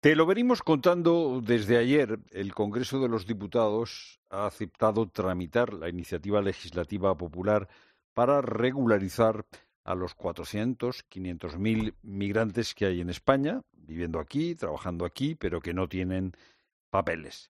Te lo venimos contando desde ayer. El Congreso de los Diputados ha aceptado tramitar la iniciativa legislativa popular para regularizar a los 500.000 migrantes que hay en España, viviendo aquí, trabajando aquí, pero que no tienen papeles.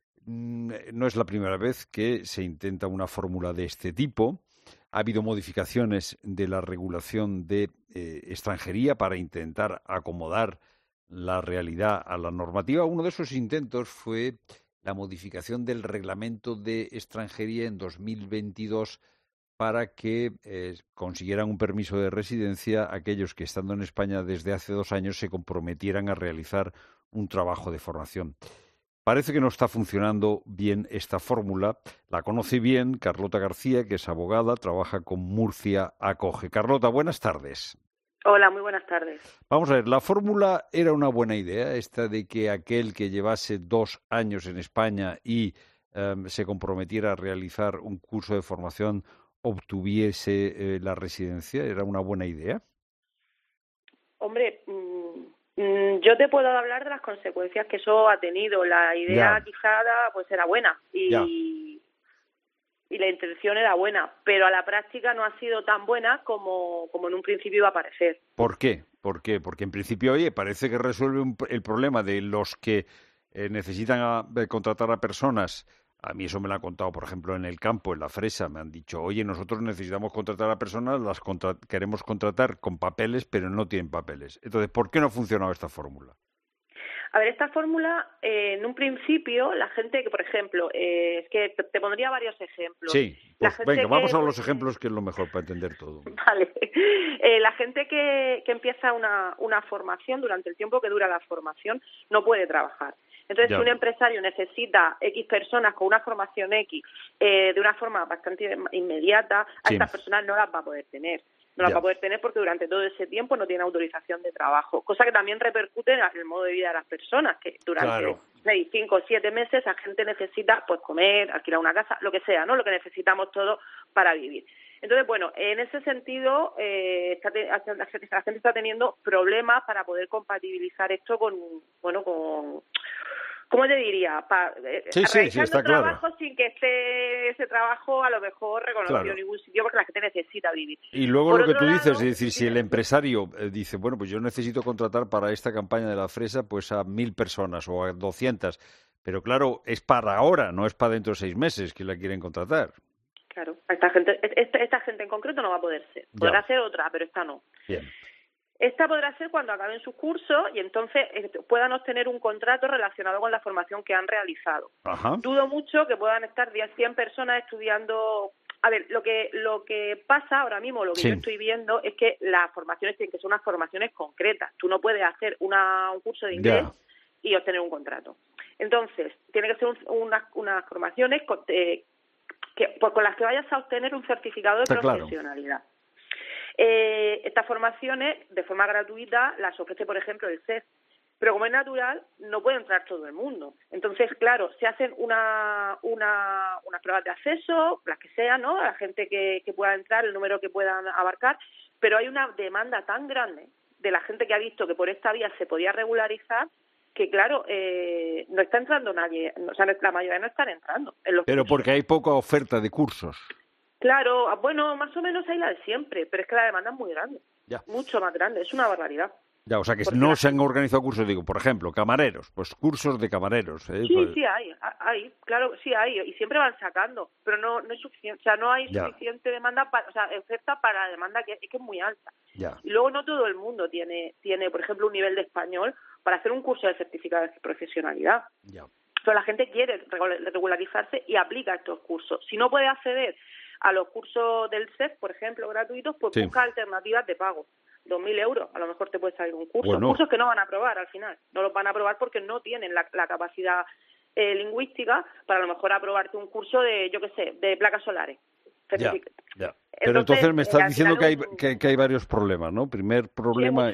No es la primera vez que se intenta una fórmula de este tipo. Ha habido modificaciones de la regulación de extranjería para intentar acomodar la realidad a la normativa. Uno de esos intentos fue la modificación del reglamento de extranjería en 2022 para que consiguieran un permiso de residencia aquellos que, estando en España desde hace 2 años, se comprometieran a realizar un trabajo de formación. Parece que no está funcionando bien esta fórmula. La conoce bien Carlota García, que es abogada, trabaja con Murcia Acoge. Carlota, buenas tardes. Hola, muy buenas tardes. Vamos a ver, la fórmula era una buena idea, esta de que aquel que llevase 2 años en España y se comprometiera a realizar un curso de formación obtuviese la residencia. ¿Era una buena idea? Hombre, yo te puedo hablar de las consecuencias que eso ha tenido. La idea quizá pues era buena y la intención era buena, pero a la práctica no ha sido tan buena como en un principio iba a parecer. ¿Por qué? Porque en principio, oye, parece que resuelve el problema de los que necesitan contratar a personas. A mí eso me lo han contado, por ejemplo, en el campo, en la fresa. Me han dicho, oye, nosotros necesitamos contratar a personas, queremos contratar con papeles, pero no tienen papeles. Entonces, ¿por qué no ha funcionado esta fórmula? A ver, esta fórmula, en un principio, la gente que, por ejemplo, es que te pondría varios ejemplos. Sí, pues venga, vamos a los pues, ejemplos, que es lo mejor para entender todo. Vale. La gente que empieza una formación, durante el tiempo que dura la formación, no puede trabajar. Entonces, si un empresario necesita X personas con una formación X de una forma bastante inmediata, a estas personas no las va a poder tener. No las va a poder tener porque durante todo ese tiempo no tiene autorización de trabajo, cosa que también repercute en el modo de vida de las personas, que durante 6, 5, 7 meses la gente necesita pues comer, alquilar una casa, lo que sea, ¿no? Lo que necesitamos todos para vivir. Entonces, bueno, en ese sentido, la gente está teniendo problemas para poder compatibilizar esto con ¿cómo te diría? Realizando trabajo claro, sin que esté ese trabajo a lo mejor reconocido en ningún sitio porque la gente necesita vivir. Y luego por lo que tú dices, es decir, si el empresario dice, bueno, pues yo necesito contratar para esta campaña de la fresa pues a 1.000 personas o a 200, pero claro, es para ahora, no es para dentro de 6 meses que la quieren contratar. Claro, esta gente en concreto no va a poder ser. Podrá ser otra, pero esta no. Bien. Esta podrá ser cuando acaben sus cursos y entonces puedan obtener un contrato relacionado con la formación que han realizado. Ajá. Dudo mucho que puedan estar 100 personas estudiando. A ver, lo que pasa ahora mismo, lo que yo estoy viendo es que las formaciones tienen que ser unas formaciones concretas. Tú no puedes hacer un curso de inglés y obtener un contrato. Entonces, tiene que ser unas formaciones con las que vayas a obtener un certificado de profesionalidad. Claro. Estas formaciones, de forma gratuita, las ofrece, por ejemplo, el CEF. Pero como es natural, no puede entrar todo el mundo. Entonces, claro, se hacen unas pruebas de acceso, las que sean, ¿no? A la gente que pueda entrar, el número que puedan abarcar, pero hay una demanda tan grande de la gente que ha visto que por esta vía se podía regularizar que, claro, no está entrando nadie, o sea, la mayoría no están entrando en los cursos. Porque hay poca oferta de cursos. Claro, bueno, más o menos hay la de siempre, pero es que la demanda es muy grande, mucho más grande, es una barbaridad. Ya, o sea que no se han organizado cursos, digo, por ejemplo, camareros, pues cursos de camareros. Sí, hay, claro, sí hay, y siempre van sacando, pero no es suficiente, o sea, no hay suficiente demanda, oferta para la demanda que es muy alta. Ya. Y luego no todo el mundo tiene, por ejemplo, un nivel de español para hacer un curso de certificado de profesionalidad. Ya. Pero la gente quiere regularizarse y aplica estos cursos. Si no puede acceder a los cursos del CEF, por ejemplo, gratuitos, pues busca alternativas de pago. 2.000 euros, a lo mejor te puede salir un curso. Bueno. Cursos que no van a aprobar al final. No los van a aprobar porque no tienen la capacidad lingüística para a lo mejor aprobarte un curso de, yo qué sé, de placas solares. Ya. Pero entonces me estás diciendo que hay varios problemas, ¿no? Primer problema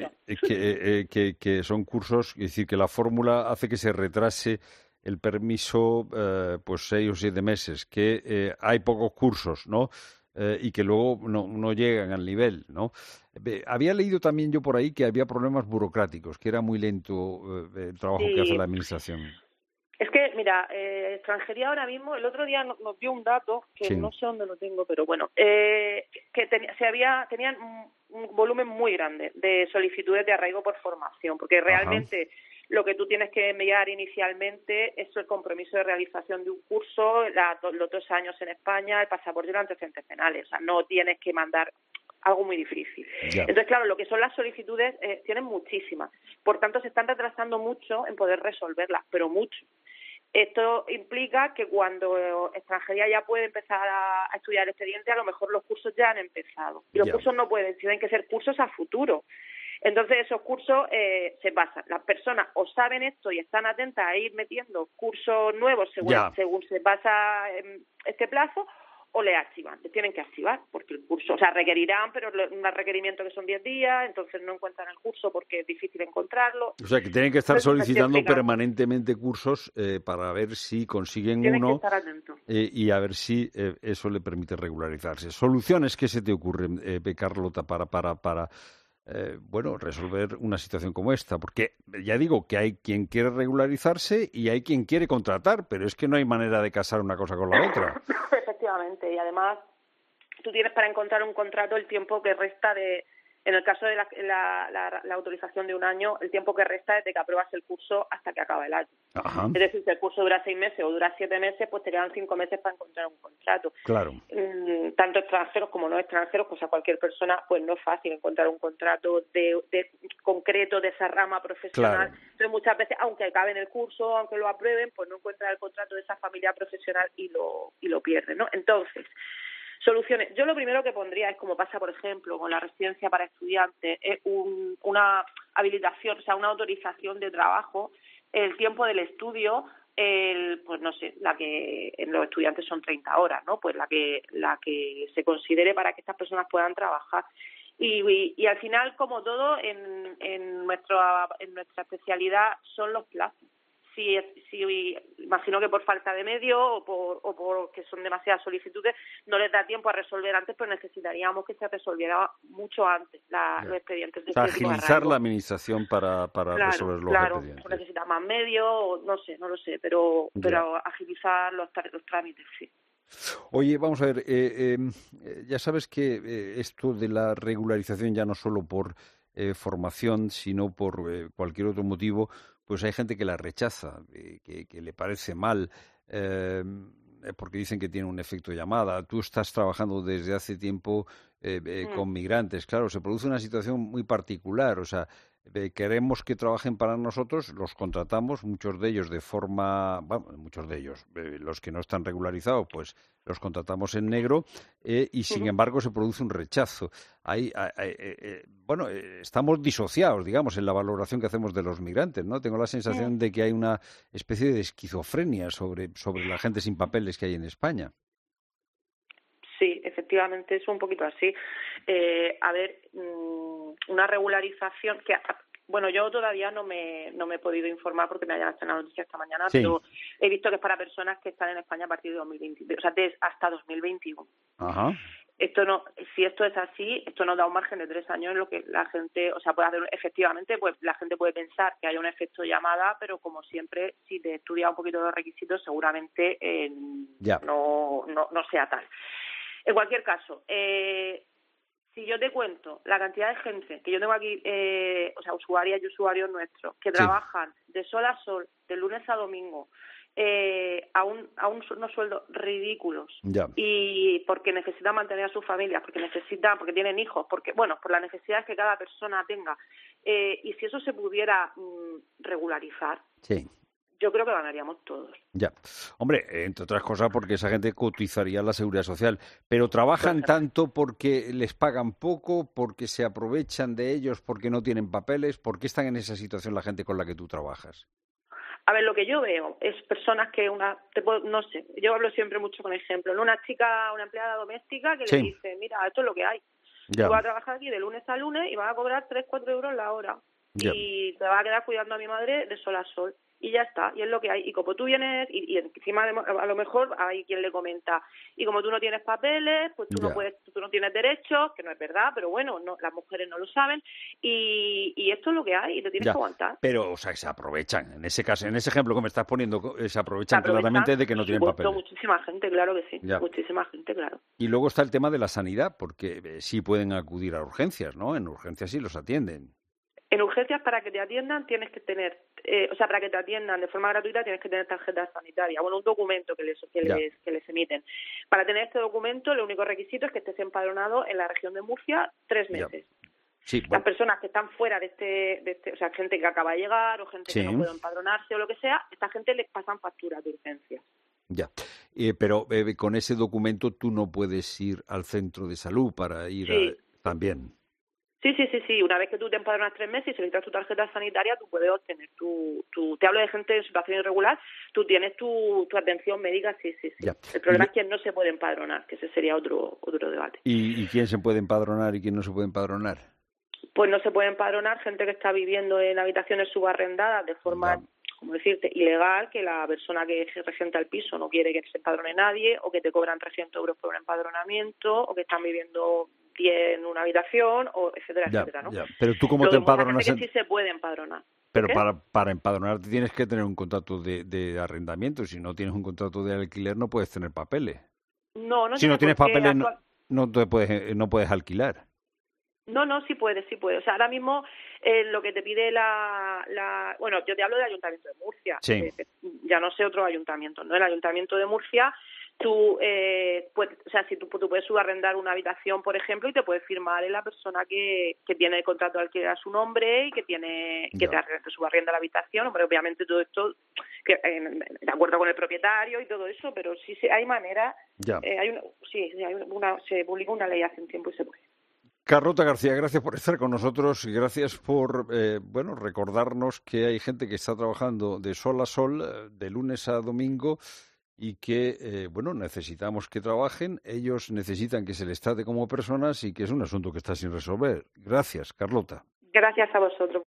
que son cursos, es decir, que la fórmula hace que se retrase el permiso pues 6 o 7 meses, que hay pocos cursos, ¿no? y que luego no llegan al nivel, ¿no? Había leído también yo por ahí que había problemas burocráticos, que era muy lento el trabajo que hace la Sí. administración. Es que, mira, extranjería ahora mismo, el otro día nos dio un dato, que Sí. no sé dónde lo tengo, pero bueno, que tenían un volumen muy grande de solicitudes de arraigo por formación, porque Ajá. realmente lo que tú tienes que enviar inicialmente es el compromiso de realización de un curso, los 2 años en España, el pasaporte y los antecedentes penales. O sea, no tienes que mandar algo muy difícil. Ya. Entonces, claro, lo que son las solicitudes tienen muchísimas. Por tanto, se están retrasando mucho en poder resolverlas, pero mucho. Esto implica que cuando extranjería ya puede empezar a estudiar el expediente, a lo mejor los cursos ya han empezado. Y los Ya. cursos no pueden, tienen que ser cursos a futuro. Entonces, esos cursos se pasan. Las personas o saben esto y están atentas a ir metiendo cursos nuevos Ya. según se pasa este plazo, o le archivan, le tienen que archivar, porque el curso, o sea, requerirán, pero un requerimiento que son 10 días, entonces no encuentran el curso porque es difícil encontrarlo. O sea, que tienen que estar Entonces, me estoy solicitando explicando. permanentemente cursos para ver si consiguen Tienen que uno estar atentos. y a ver si eso le permite regularizarse. Soluciones que se te ocurren, Carlota, para bueno, resolver una situación como esta, porque ya digo que hay quien quiere regularizarse y hay quien quiere contratar, pero es que no hay manera de casar una cosa con la otra. Efectivamente, y además tú tienes para encontrar un contrato el tiempo que resta en el caso de la autorización de un año, el tiempo que resta desde que apruebas el curso hasta que acaba el año. Ajá, Es decir, si el curso dura 6 meses o dura 7 meses, pues te quedan 5 meses para encontrar un contrato. claro. Tanto extranjeros como no extranjeros, pues a cualquier persona, pues no es fácil encontrar un contrato de concreto de esa rama profesional. Claro. Entonces, muchas veces, aunque acaben el curso, aunque lo aprueben, pues no encuentran el contrato de esa familia profesional y lo pierden, ¿no? Entonces, soluciones. Yo lo primero que pondría es, como pasa, por ejemplo, con la residencia para estudiantes, es una habilitación, o sea, una autorización de trabajo, el tiempo del estudio, pues no sé, la que en los estudiantes son 30 horas, ¿no? Pues la que se considere para que estas personas puedan trabajar. Y al final, como todo, en nuestra especialidad son los plazos. Si imagino que por falta de medios o por que son demasiadas solicitudes no les da tiempo a resolver antes, pero necesitaríamos que se resolviera mucho antes los expedientes de O sea, este tipo de agilizar la arraigo. administración para resolver los Claro, expedientes. necesita más medios, no lo sé, pero Ya. agilizar los trámites, sí. Oye, vamos a ver, ya sabes que esto de la regularización ya no solo por formación, sino por cualquier otro motivo, pues hay gente que la rechaza, que le parece mal, porque dicen que tiene un efecto llamada. Tú estás trabajando desde hace tiempo con migrantes, claro, se produce una situación muy particular, o sea, queremos que trabajen para nosotros, los contratamos, muchos de ellos de forma, bueno, muchos de ellos, los que no están regularizados, pues los contratamos en negro y sin embargo se produce un rechazo. Bueno, estamos disociados, digamos, en la valoración que hacemos de los migrantes, ¿no? Tengo la sensación de que hay una especie de esquizofrenia sobre la gente sin papeles que hay en España. Sí, efectivamente es un poquito así. A ver, una regularización que, bueno, yo todavía no me he podido informar porque me hayan hecho la noticia esta mañana, Sí. pero he visto que es para personas que están en España a partir de 2020, o sea, hasta 2021. Ajá. Si esto es así, esto nos da un margen de 3 años en lo que la gente, o sea, puede hacer, efectivamente, pues la gente puede pensar que hay un efecto llamada, pero como siempre, si te estudia un poquito los requisitos, seguramente no sea tal. En cualquier caso, si yo te cuento la cantidad de gente que yo tengo aquí, o sea, usuarias y usuarios nuestros, que trabajan de sol a sol, de lunes a domingo, a unos sueldos ridículos, y porque necesitan mantener a sus familias, porque tienen hijos, por las necesidades que cada persona tenga, y si eso se pudiera regularizar, yo creo que ganaríamos todos. Ya. Hombre, entre otras cosas porque esa gente cotizaría la seguridad social, pero trabajan tanto porque les pagan poco, porque se aprovechan de ellos, porque no tienen papeles. ¿Por qué están en esa situación la gente con la que tú trabajas? A ver, lo que yo veo es personas que no sé, yo hablo siempre mucho con ejemplos, ¿no? Una empleada doméstica que le dice, mira, esto es lo que hay. Tú vas a trabajar aquí de lunes a lunes y vas a cobrar 3-4 euros la hora. Ya. y te vas a quedar cuidando a mi madre de sol a sol. Y ya está, y es lo que hay. Y como tú vienes, y encima a lo mejor hay quien le comenta, y como tú no tienes papeles, pues tú no Ya. puedes, tú no tienes derechos, que no es verdad, pero bueno, no, las mujeres no lo saben, y esto es lo que hay, y te tienes Ya, que aguantar. pero, o sea, se aprovechan. En ese caso, en ese ejemplo que me estás poniendo, se Se aprovechan aprovechan, claramente de que por no tienen supuesto, papeles. muchísima gente, claro que sí, Ya. muchísima gente, claro. Y luego está el tema de la sanidad, porque sí pueden acudir a urgencias, ¿no? En urgencias sí los atienden. En urgencias, para que te atiendan, tienes que tener, para que te atiendan de forma gratuita, tienes que tener tarjeta sanitaria, bueno, un documento que les emiten. Para tener este documento, el único requisito es que estés empadronado en la región de Murcia 3 meses. Sí, Las personas que están fuera de este, o sea, gente que acaba de llegar o gente sí. que no puede empadronarse o lo que sea, esta gente les pasan facturas de urgencia. Ya, pero con ese documento tú no puedes ir al centro de salud para ir Sí. también. Sí. Una vez que tú te empadronas 3 meses y solicitas tu tarjeta sanitaria, tú puedes obtener te hablo de gente en situación irregular, tú tienes tu atención médica, sí. Ya. El problema es que no se puede empadronar, que ese sería otro debate. ¿Y quién se puede empadronar y quién no se puede empadronar? Pues no se puede empadronar gente que está viviendo en habitaciones subarrendadas de forma, como decirte, ilegal, que la persona que regenta el piso no quiere que se empadrone nadie, o que te cobran 300 euros por un empadronamiento, o que están viviendo 10 en una habitación, o etcétera, ¿no? Ya. Pero tú cómo te empadronas. Gente que sí se puede empadronar. Pero para empadronarte tienes que tener un contrato de arrendamiento. Si no tienes un contrato de alquiler no puedes tener papeles. No si no tienes papeles no puedes alquilar. No, sí puede. O sea, ahora mismo lo que te pide bueno, yo te hablo del Ayuntamiento de Murcia. Sí. Ya no sé otro ayuntamiento, ¿no? El Ayuntamiento de Murcia, tú puedes subarrendar una habitación, por ejemplo, y te puedes firmar en la persona que tiene el contrato de alquiler a su nombre y que te subarrienda la habitación. Hombre, obviamente todo esto de acuerdo con el propietario y todo eso, pero sí hay manera. Ya. Se publicó una ley hace un tiempo y se puede. Carlota García, gracias por estar con nosotros y gracias por recordarnos que hay gente que está trabajando de sol a sol, de lunes a domingo, y que necesitamos que trabajen, ellos necesitan que se les trate como personas y que es un asunto que está sin resolver. Gracias, Carlota. Gracias a vosotros.